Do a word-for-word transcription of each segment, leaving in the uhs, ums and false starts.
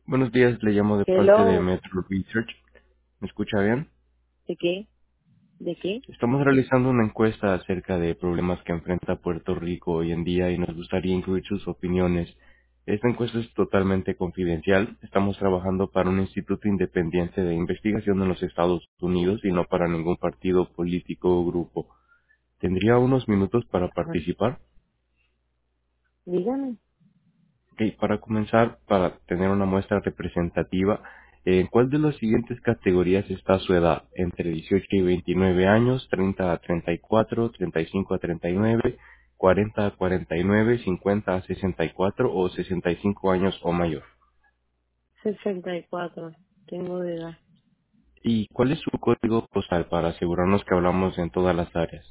Buenos días, le llamo de parte de Hello, Metro Research. ¿Me escucha bien? ¿de qué? ¿De qué? Estamos realizando una encuesta acerca de problemas que enfrenta Puerto Rico hoy en día y nos gustaría incluir sus opiniones. Esta encuesta es totalmente confidencial. Estamos trabajando para un instituto independiente de investigación en los Estados Unidos y no para ningún partido político o grupo. ¿Tendría unos minutos para Ajá. participar? Dígame. Ok, para comenzar, para tener una muestra representativa, ¿en cuál de las siguientes categorías está su edad? Entre dieciocho y veintinueve años, treinta a treinta y cuatro, treinta y cinco a treinta y nueve, cuarenta a cuarenta y nueve, cincuenta a sesenta y cuatro o sesenta y cinco años o mayor. sesenta y cuatro. Tengo de edad. ¿Y cuál es su código postal para asegurarnos que hablamos en todas las áreas?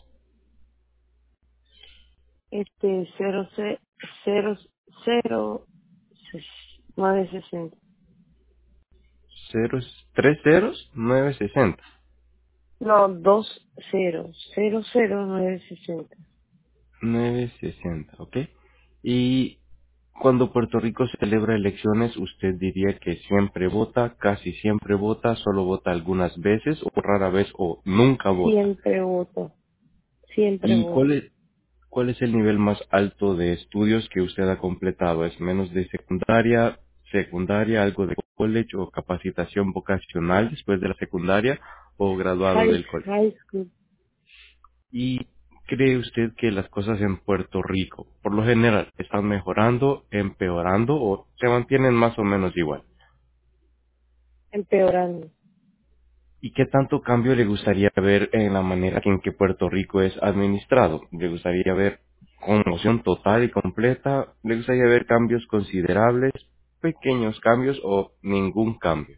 Este, cero, cero, cero, nueve sesenta. Cero, tres ceros, nueve sesenta. No, dos ceros. Cero, cero, nueve sesenta. nueve sesenta, ¿ok? Y cuando Puerto Rico celebra elecciones, ¿usted diría que siempre vota, casi siempre vota, solo vota algunas veces o rara vez o nunca vota? Siempre voto. Siempre ¿Y cuál voto. es, cuál es el nivel más alto de estudios que usted ha completado? ¿Es menos de secundaria, secundaria, algo de college o capacitación vocacional después de la secundaria o graduado High, del college? high school. ¿Y cree usted que las cosas en Puerto Rico, por lo general, están mejorando, empeorando o se mantienen más o menos igual? Empeorando. ¿Y qué tanto cambio le gustaría ver en la manera en que Puerto Rico es administrado? ¿Le gustaría ver conmoción total y completa? ¿Le gustaría ver cambios considerables, pequeños cambios o ningún cambio?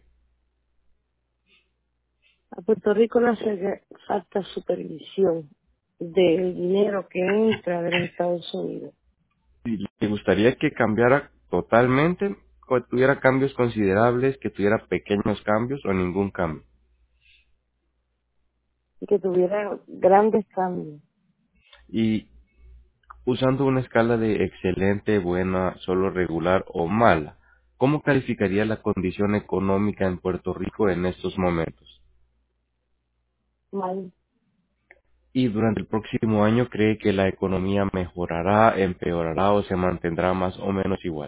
A Puerto Rico le hace falta supervisión del dinero que entra de los Estados Unidos. ¿Y ¿Le gustaría que cambiara totalmente o tuviera cambios considerables, que tuviera pequeños cambios o ningún cambio? Y que tuviera grandes cambios. Y usando una escala de excelente, buena, solo regular o mala, ¿cómo calificaría la condición económica en Puerto Rico en estos momentos? Mal. ¿Y durante el próximo año cree que la economía mejorará, empeorará o se mantendrá más o menos igual?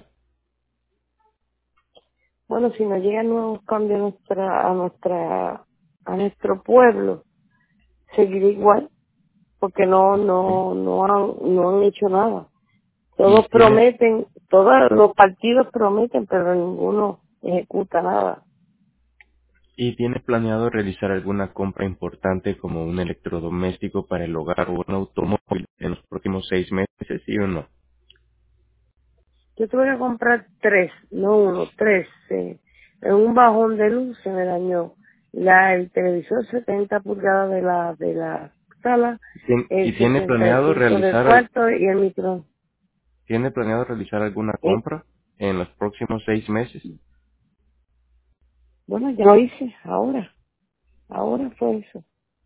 Bueno, si no llegan nuevos cambios a nuestra, a nuestra, a nuestro pueblo, seguirá igual, porque no, ¿Sí? no, no han, no han hecho nada. ¿Y Todos tiene, prometen, todos los partidos prometen, pero ninguno ejecuta nada. y tiene planeado realizar alguna compra importante como un electrodoméstico para el hogar o un automóvil en los próximos seis meses, sí o no? Yo tuve que comprar tres, no uno, tres. eh. En un bajón de luz se me dañó la, el televisor setenta pulgadas de la, de la sala, ¿Y tiene, y el tiene sesenta y planeado cinco del realizar cuarto y el micro. ¿Tiene planeado realizar alguna compra en los próximos seis meses? Bueno, ya lo hice, ahora, ahora fue eso.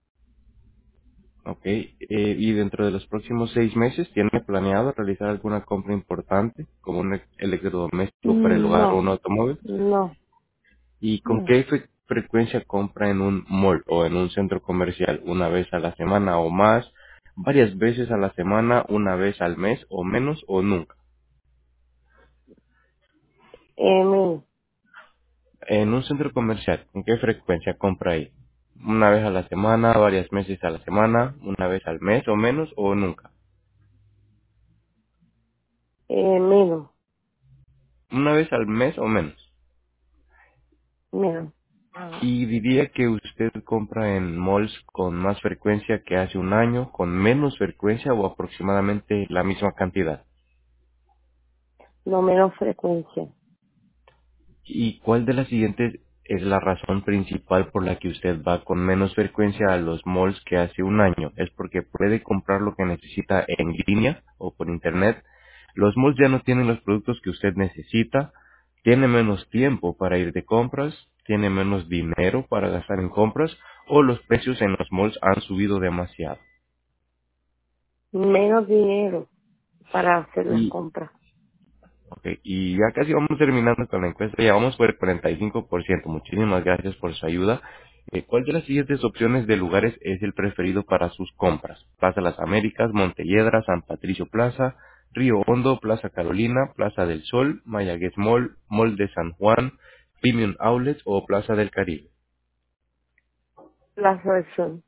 Ok. Eh, ¿Y dentro de los próximos seis meses tiene planeado realizar alguna compra importante, como un e- electrodoméstico para el hogar o No, un automóvil? no, ¿Y con no. qué fre- frecuencia compra en un mall o en un centro comercial? ¿Una vez a la semana o más? ¿Varias veces a la semana? ¿Una vez al mes o menos o nunca? Eh, mi- En un centro comercial, ¿con qué frecuencia compra ahí? ¿Una vez a la semana, varias veces a la semana, una vez al mes o menos o nunca? eh, menos, Una vez al mes o menos. menos. Ah, Y diría que usted compra en malls con más frecuencia que hace un año, con menos frecuencia o aproximadamente la misma cantidad. no menos frecuencia. ¿Y cuál de las siguientes es la razón principal por la que usted va con menos frecuencia a los malls que hace un año? ¿Es porque puede comprar lo que necesita en línea o por internet? Los malls ya no tienen los productos que usted necesita, tiene menos tiempo para ir de compras, tiene menos dinero para gastar en compras o los precios en los malls han subido demasiado. Menos dinero para hacer las Y compras. Ok, y ya casi vamos terminando con la encuesta, ya vamos por el cuarenta y cinco por ciento. Muchísimas gracias por su ayuda. Eh, ¿Cuál de las siguientes opciones de lugares es el preferido para sus compras? Plaza Las Américas, Montelledra, San Patricio Plaza, Río Hondo, Plaza Carolina, Plaza del Sol, Mayagüez Mall, Mall de San Juan, Premium Outlets o Plaza del Caribe. Plaza del Sol.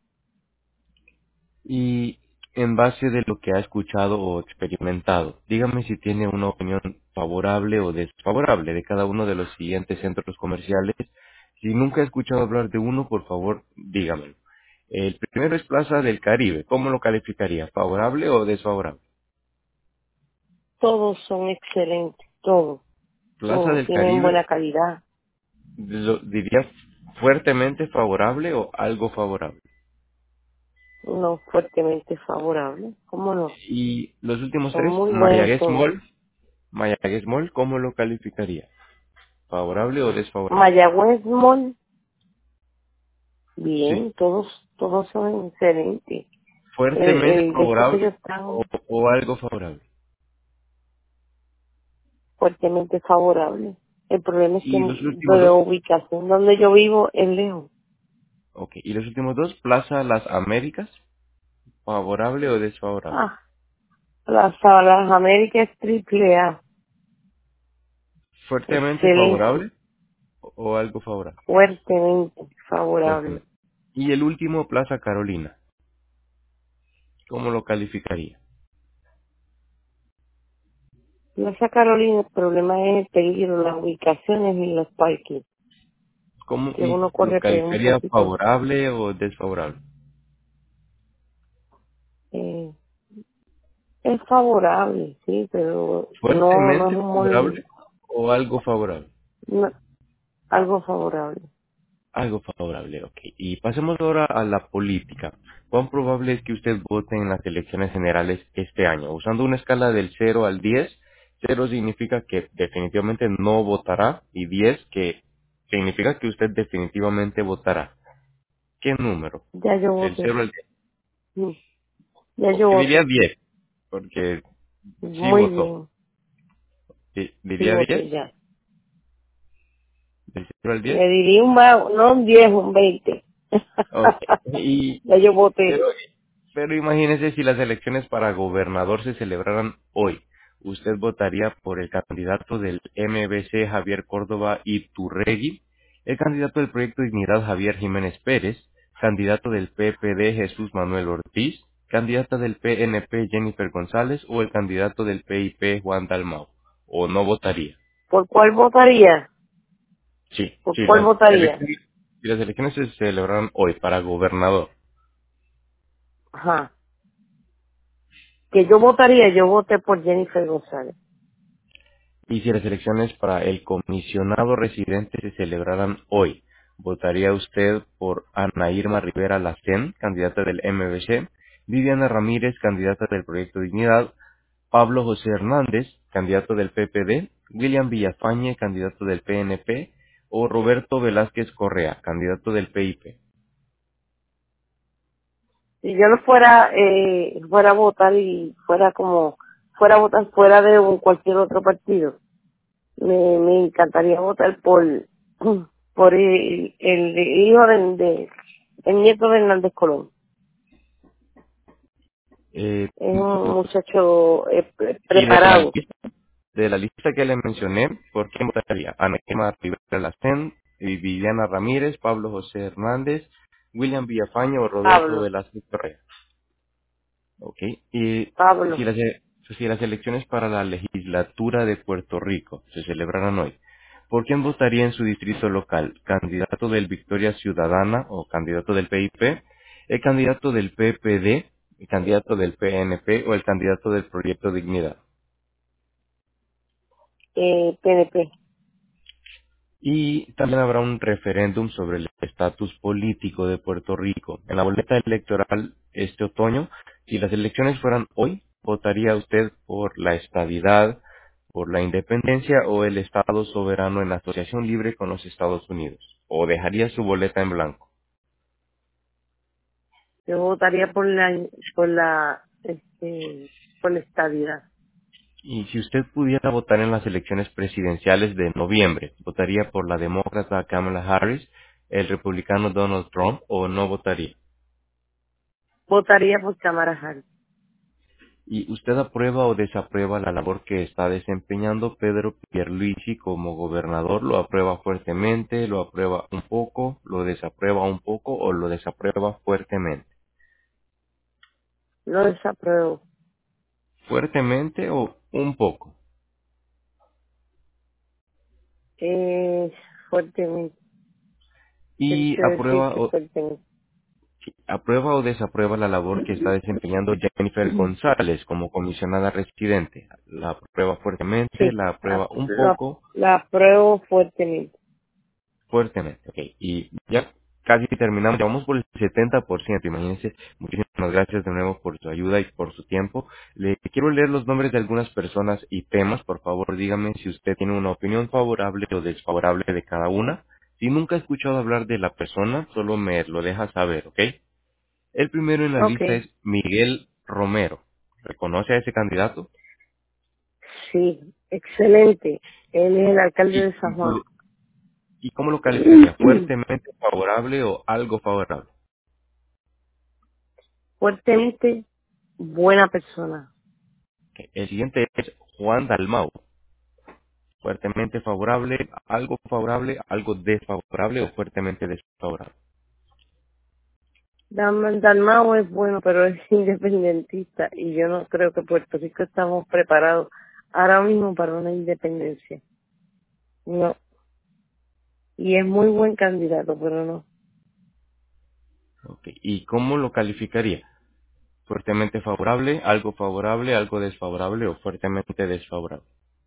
Y en base de lo que ha escuchado o experimentado, dígame si tiene una opinión favorable o desfavorable de cada uno de los siguientes centros comerciales. Si nunca ha escuchado hablar de uno, por favor, dígamelo. El primero es Plaza del Caribe. ¿Cómo lo calificaría? ¿Favorable o desfavorable? Todos son excelentes, todos. Plaza Todos del tienen buena Caribe, calidad. lo diría fuertemente favorable o algo favorable. No fuertemente favorables. ¿Cómo no? Y los últimos Son tres, muy buenos Mayagüez todos. Mall. Mayagüez Mall, ¿cómo lo calificaría? ¿Favorable o desfavorable? Mayagüez Mall, Sí. bien, todos, todos son excelentes. El, Fuertemente el de esto que yo favorable o, estaba o algo favorable. fuertemente favorable. El problema es que Y los de últimos la dos, ubicación donde yo vivo es lejos. ok. Y los últimos dos, Plaza Las Américas, favorable o desfavorable. Ah, Plaza Las Américas triple A. Fuertemente Excelente. favorable o, o algo favorable. Fuertemente favorable. Fuertemente. Y el último, Plaza Carolina, ¿cómo lo calificaría? Plaza Carolina, el problema es el peligro, las ubicaciones y los parques. ¿Cómo Que y uno lo corre pero un calificaría poquito. favorable o desfavorable? Eh, es favorable, sí, pero no, no es Fuertemente un favorable mall, o algo favorable. no, algo favorable. Algo favorable, ok. Y pasemos ahora a la política. ¿Cuán probable es que usted vote en las elecciones generales este año? Usando una escala del cero al diez, cero significa que definitivamente no votará y diez que significa que usted definitivamente votará. ¿Qué número? Ya yo Del voté. cero al diez. Sí, ya Ok, yo diría voté. diez, porque sí Muy votó. bien. Di- Sí ¿Diría diez? voté ya. ¿Del cero al diez? Le diría un vago, no un diez, un veinte. Ok. Y Ya yo voté. Pero, pero imagínese si las elecciones para gobernador se celebraran hoy. ¿Usted votaría por el candidato del M B C Javier Córdoba Iturregui, el candidato del Proyecto Dignidad Javier Jiménez Pérez, candidato del P P D Jesús Manuel Ortiz, candidata del P N P Jennifer González o el candidato del P I P Juan Dalmau? ¿O no votaría? ¿Por cuál votaría? Sí, ¿Por sí, cuál las votaría? elecciones, si las elecciones se celebraran hoy para gobernador. Ajá. Que yo votaría, yo voté por Jennifer González. Y si las elecciones para el comisionado residente se celebraran hoy, ¿votaría usted por Ana Irma Rivera Lacén, candidata del M B C, Viviana Ramírez, candidata del Proyecto Dignidad, Pablo José Hernández, candidato del P P D, William Villafañe, candidato del P N P, o Roberto Velázquez Correa, candidato del P I P? Si yo no fuera, eh, fuera a votar y fuera como, fuera a votar fuera de un- cualquier otro partido, me, me encantaría votar por, por el, el hijo de, de- el nieto de Hernández Colón. Eh, Es un muchacho eh, pre- y de la preparado. lista, de la lista que le mencioné, ¿por quién votaría? Ana Irma Rivera Lacén, eh, Viviana Ramírez, Pablo José Hernández, William Villafañe o Roberto Pablo, Velázquez Correa. Ok. Y si Pablo. las, e- si las elecciones para la legislatura de Puerto Rico se celebraran hoy, ¿por quién votaría en su distrito local? ¿Candidato del Victoria Ciudadana o candidato del P I P? ¿El candidato del P P D? ¿El candidato del P N P o el candidato del Proyecto Dignidad? eh, P N P. Y también habrá un referéndum sobre el estatus político de Puerto Rico. En la boleta electoral este otoño, si las elecciones fueran hoy, ¿votaría usted por la estadidad, por la independencia o el Estado soberano en asociación libre con los Estados Unidos? ¿O dejaría su boleta en blanco? Yo votaría por la, por la, este, por la estabilidad. Y si usted pudiera votar en las elecciones presidenciales de noviembre, ¿votaría por la demócrata Kamala Harris, el republicano Donald Trump o no votaría? Votaría por Cámara Harris. ¿Y usted aprueba o desaprueba la labor que está desempeñando Pedro Pierluisi como gobernador? ¿Lo aprueba fuertemente, lo aprueba un poco, lo desaprueba un poco o lo desaprueba fuertemente? Lo desapruebo. ¿Fuertemente o un poco? Eh, fuertemente. Quiero ¿Y decir aprueba que o, fuertemente. aprueba o desaprueba la labor que está desempeñando Jennifer González como comisionada residente? ¿La aprueba fuertemente, Sí, la la, aprueba un la, poco? la apruebo fuertemente. Fuertemente, ok. Y ya casi terminamos, ya vamos por el setenta por ciento, imagínense. Muchísimas gracias de nuevo por su ayuda y por su tiempo. Le quiero leer los nombres de algunas personas y temas, por favor dígame si usted tiene una opinión favorable o desfavorable de cada una. Si nunca ha escuchado hablar de la persona, solo me lo deja saber, ¿ok? El primero en la Ok, lista es Miguel Romero. ¿Reconoce a ese candidato? sí, excelente. Él es el alcalde ¿Y, de San Juan. y cómo lo calificaría? ¿Fuertemente favorable o algo favorable? Fuertemente buena persona. Ok, el siguiente es Juan Dalmau. Fuertemente favorable, algo favorable, algo desfavorable o fuertemente desfavorable. Dan- Dalmau es bueno, pero es independentista y yo no creo que Puerto Rico estamos preparados ahora mismo para una independencia. No. Y es muy buen candidato, pero no. Ok, ¿y cómo lo calificaría? ¿Fuertemente favorable, algo favorable, algo desfavorable o fuertemente desfavorable?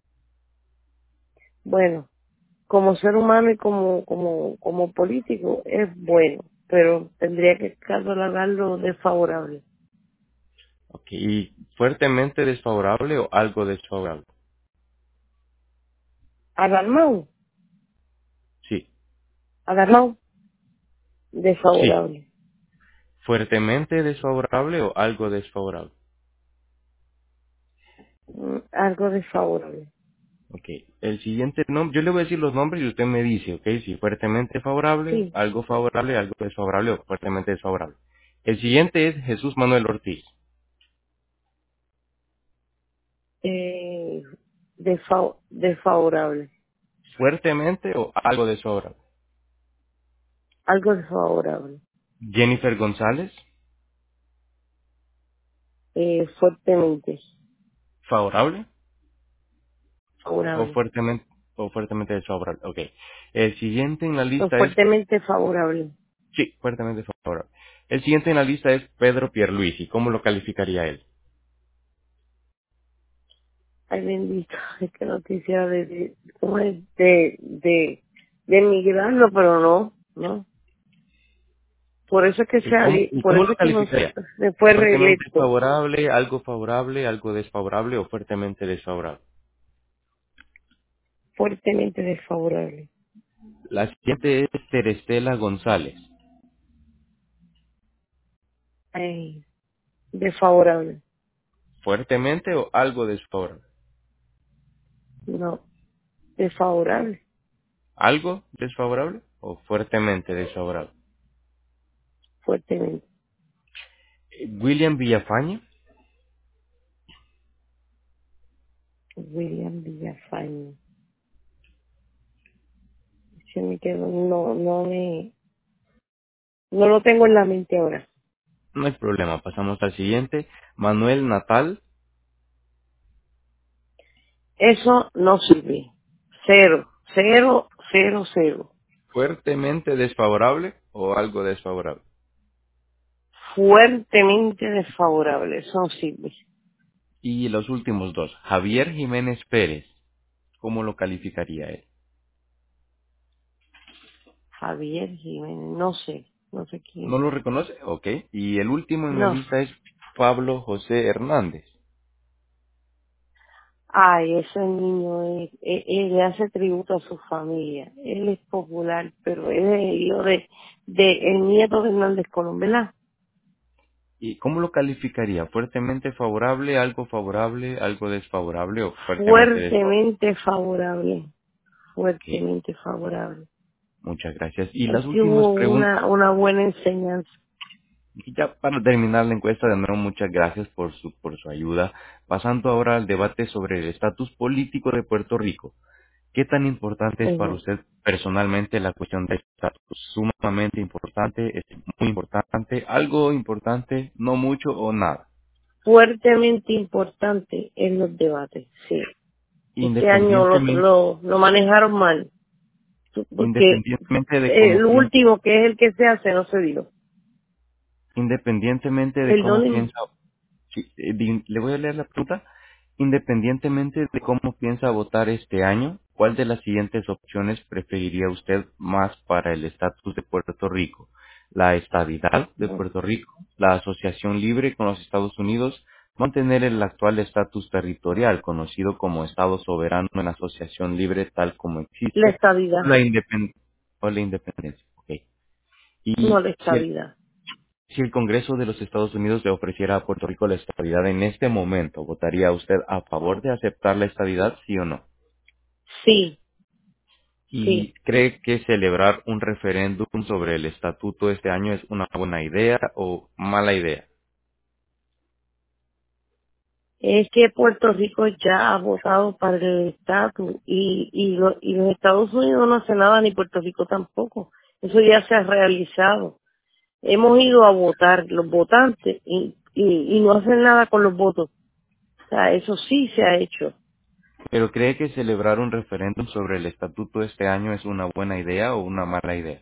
Bueno, como ser humano y como como como político es bueno, pero tendría que catalogarlo desfavorable. Ok, ¿y fuertemente desfavorable o algo desfavorable? A Dalmau, Sí, a Dalmau, sí. desfavorable. ¿Fuertemente desfavorable o algo desfavorable? Mm, algo desfavorable. Ok, el siguiente nombre, yo le voy a decir los nombres y usted me dice, ok, si fuertemente favorable, Sí, algo favorable, algo desfavorable o fuertemente desfavorable. El siguiente es Jesús Manuel Ortiz. eh, desfa- desfavorable. Fuertemente o algo desfavorable. Algo desfavorable. Jennifer González, Eh, fuertemente favorable o favorable. fuertemente o fuertemente desfavorable. Ok. El siguiente en la No, lista es, fuertemente favorable. sí, fuertemente favorable. El siguiente en la lista es Pedro Pierluisi. ¿Cómo lo calificaría él? Ay, bendito, es que no quisiera de, de, ¿cómo es? de, de, de emigrarlo, pero no, no. Por eso es que ¿Y cómo, salí, y por cómo eso lo es que no se, calificaría? se fue ¿Fuertemente reelecto. favorable, algo favorable, algo desfavorable o fuertemente desfavorable? Fuertemente desfavorable. La siguiente es Terestela González. Ay, desfavorable. ¿Fuertemente o algo desfavorable? No, desfavorable. ¿Algo desfavorable o fuertemente desfavorable? Fuertemente. Eh, William Villafañe. William Villafañe. Se me quedó, no, no me, no lo tengo en la mente ahora. No hay problema, pasamos al siguiente. Manuel Natal. Eso no sirve. Cero, cero, cero, cero. ¿Fuertemente desfavorable o algo desfavorable? Fuertemente desfavorable. Eso no sirve. Y los últimos dos. Javier Jiménez Pérez. ¿Cómo lo calificaría él? Javier Jiménez, no sé, no sé ¿No quién. lo reconoce? Ok. Y el último en la No. lista es Pablo José Hernández. Ay, ese niño, es, él, él le hace tributo a su familia. Él es popular, pero él es el hijo de, de el nieto de Hernández Colón, ¿verdad? ¿Y cómo lo calificaría? ¿Fuertemente favorable, algo favorable, algo desfavorable o fuertemente desfavorable? Fuertemente favorable, Ok, fuertemente favorable. muchas gracias. Y las Aquí últimas hubo preguntas, una, una buena enseñanza. y ya para terminar la encuesta, de nuevo muchas gracias por su, por su ayuda. Pasando ahora al debate sobre el estatus político de Puerto Rico. ¿Qué tan importante es para Ujú. usted personalmente la cuestión del estatus? Sumamente importante, es muy importante, algo importante, no mucho o nada. Fuertemente importante en los debates, sí. Este año lo, Independientemente, lo, lo manejaron mal, porque independientemente de eh, cómo el piensa, último, que es el que se hace, no se dio. independientemente de cómo Perdónenme. piensa. Sí, eh, di- le voy a leer la pregunta. Independientemente de cómo piensa votar este año, ¿cuál de las siguientes opciones preferiría usted más para el estatus de Puerto Rico? ¿La estabilidad de Puerto Rico? ¿La asociación libre con los Estados Unidos? ¿Mantener el actual estatus territorial, conocido como Estado soberano en asociación libre tal como La existe? estabilidad, ¿La, independ- o la independencia? Ok. no Y la si el estabilidad. si el Congreso de los Estados Unidos le ofreciera a Puerto Rico la estabilidad en este momento, ¿votaría usted a favor de aceptar la estabilidad, sí o no? Sí, sí. ¿Y cree que celebrar un referéndum sobre el estatuto este año es una buena idea o mala idea? Es que Puerto Rico ya ha votado para el estatus y, y, lo- y los Estados Unidos no hace nada ni Puerto Rico tampoco. Eso ya se ha realizado. Hemos ido a votar los votantes y, y, y no hacen nada con los votos. O sea, eso sí se ha hecho. ¿Pero cree que celebrar un referéndum sobre el estatuto este año es una buena idea o una mala idea?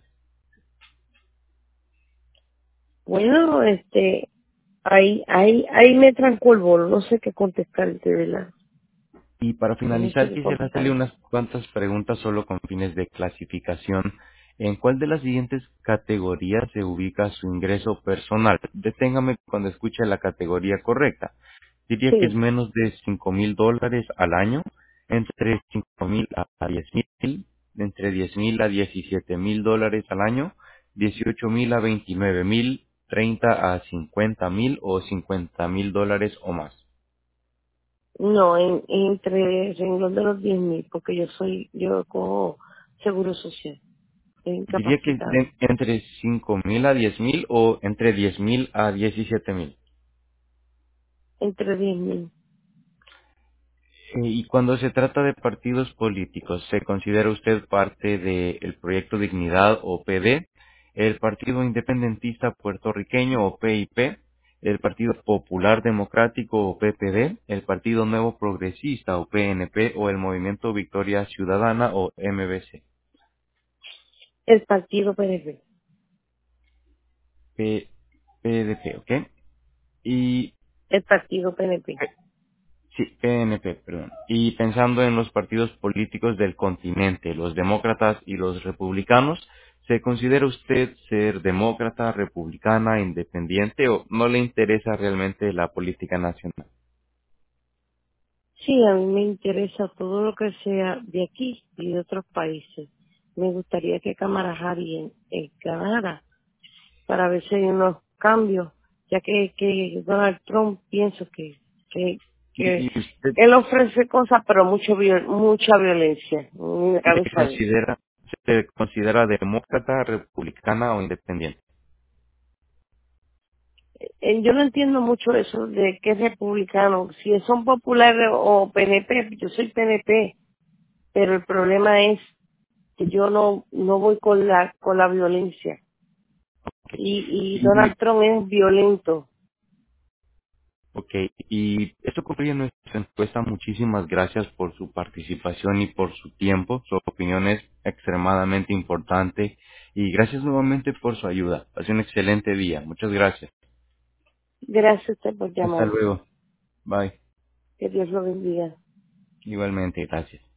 Bueno, este, ahí, ahí, ahí me trancó el bolo. No sé qué contestarte, ¿verdad? Y para No sé finalizar, qué quisiera hacerle contestarte. unas cuantas preguntas solo con fines de clasificación. ¿En cuál de las siguientes categorías se ubica su ingreso personal? Deténgame cuando escuche la categoría correcta. Diría que es Sí. menos de cinco mil dólares al año, entre cinco mil a diez mil, entre diez mil a diecisiete mil dólares al año, dieciocho mil a veintinueve mil, treinta a cincuenta mil o cincuenta mil dólares o más. No, en, entre el renglón de los diez mil, porque yo soy, yo cojo seguro social, estoy Diría que incapacitada. de- entre cinco mil a diez mil o entre diez mil a diecisiete mil. Entre diez mil. Eh, Y cuando se trata de partidos políticos, ¿se considera usted parte del Proyecto Dignidad o P D, el Partido Independentista Puertorriqueño o P I P, el Partido Popular Democrático o P P D, el Partido Nuevo Progresista o P N P o el Movimiento Victoria Ciudadana o M V C? El partido P N P, P- PDP, ¿ok? Y el partido P N P. sí, P N P, perdón. Y pensando en los partidos políticos del continente, los demócratas y los republicanos, ¿se considera usted ser demócrata, republicana, independiente o no le interesa realmente la política nacional? Sí, a mí me interesa todo lo que sea de aquí y de otros países. Me gustaría que Kamala Harris en- ganara para ver si hay unos cambios, ya que, que Donald Trump pienso que, que, ¿Y, que y usted él ofrece cosas, pero mucho viol- mucha violencia en la se cabeza de él. considera, se considera demócrata, republicana o independiente? Eh, Yo no entiendo mucho eso de que es republicano. Si son populares o P N P, yo soy P N P, pero el problema es que yo no no voy con la con la violencia. Y, y Y, Donald Trump es violento. Ok, y esto concluye nuestra encuesta. Muchísimas gracias por su participación y por su tiempo. Su opinión es extremadamente importante y gracias nuevamente por su ayuda. Pase un excelente día. Muchas gracias. Gracias a usted por Hasta llamar. luego. Bye. Que Dios lo bendiga. Igualmente, gracias.